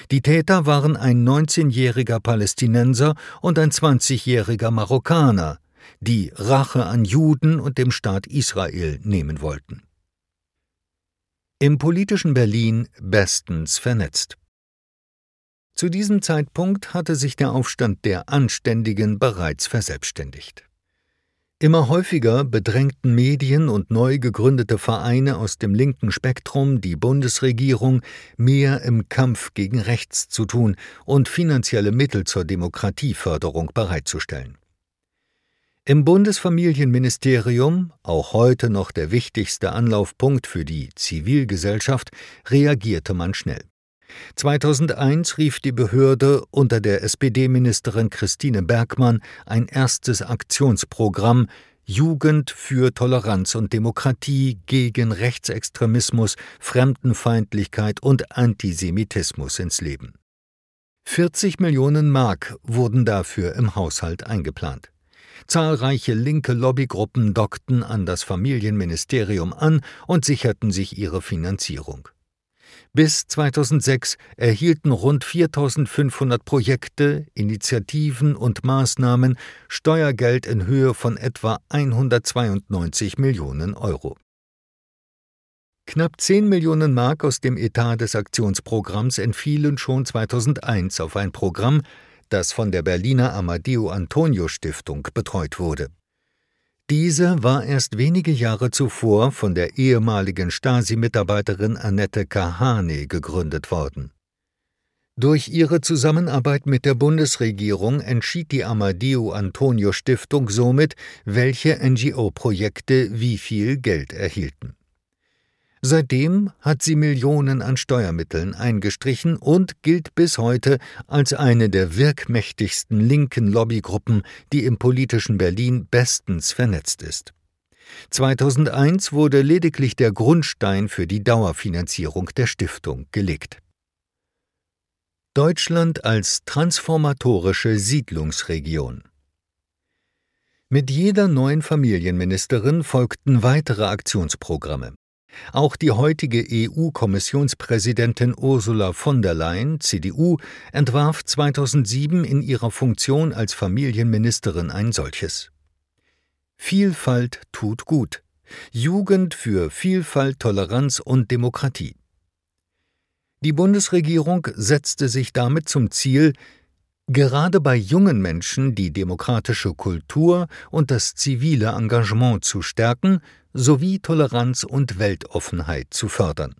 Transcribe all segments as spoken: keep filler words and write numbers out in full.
Die Täter waren ein neunzehnjähriger Palästinenser und ein zwanzigjähriger Marokkaner, die Rache an Juden und dem Staat Israel nehmen wollten. Im politischen Berlin bestens vernetzt. Zu diesem Zeitpunkt hatte sich der Aufstand der Anständigen bereits verselbstständigt. Immer häufiger bedrängten Medien und neu gegründete Vereine aus dem linken Spektrum die Bundesregierung, mehr im Kampf gegen rechts zu tun und finanzielle Mittel zur Demokratieförderung bereitzustellen. Im Bundesfamilienministerium, auch heute noch der wichtigste Anlaufpunkt für die Zivilgesellschaft, reagierte man schnell. zweitausendeins rief die Behörde unter der S P D-Ministerin Christine Bergmann ein erstes Aktionsprogramm Jugend für Toleranz und Demokratie gegen Rechtsextremismus, Fremdenfeindlichkeit und Antisemitismus ins Leben. vierzig Millionen Mark wurden dafür im Haushalt eingeplant. Zahlreiche linke Lobbygruppen dockten an das Familienministerium an und sicherten sich ihre Finanzierung. Bis zweitausendsechs erhielten rund viertausendfünfhundert Projekte, Initiativen und Maßnahmen Steuergeld in Höhe von etwa hundertzweiundneunzig Millionen Euro. Knapp zehn Millionen Mark aus dem Etat des Aktionsprogramms entfielen schon zweitausendeins auf ein Programm, das von der Berliner Amadeo-Antonio-Stiftung betreut wurde. Diese war erst wenige Jahre zuvor von der ehemaligen Stasi-Mitarbeiterin Annette Kahane gegründet worden. Durch ihre Zusammenarbeit mit der Bundesregierung entschied die Amadeo-Antonio-Stiftung somit, welche N G O-Projekte wie viel Geld erhielten. Seitdem hat sie Millionen an Steuermitteln eingestrichen und gilt bis heute als eine der wirkmächtigsten linken Lobbygruppen, die im politischen Berlin bestens vernetzt ist. zweitausendeins wurde lediglich der Grundstein für die Dauerfinanzierung der Stiftung gelegt. Deutschland als transformatorische Siedlungsregion. Mit jeder neuen Familienministerin folgten weitere Aktionsprogramme. Auch die heutige E U-Kommissionspräsidentin Ursula von der Leyen, C D U, entwarf zweitausendsieben in ihrer Funktion als Familienministerin ein solches. Vielfalt tut gut. Jugend für Vielfalt, Toleranz und Demokratie. Die Bundesregierung setzte sich damit zum Ziel, gerade bei jungen Menschen die demokratische Kultur und das zivile Engagement zu stärken sowie Toleranz und Weltoffenheit zu fördern.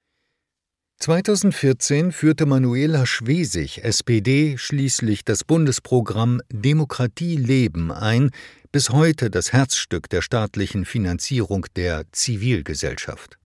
zweitausendvierzehn führte Manuela Schwesig, S P D, schließlich das Bundesprogramm Demokratie leben ein, bis heute das Herzstück der staatlichen Finanzierung der Zivilgesellschaft.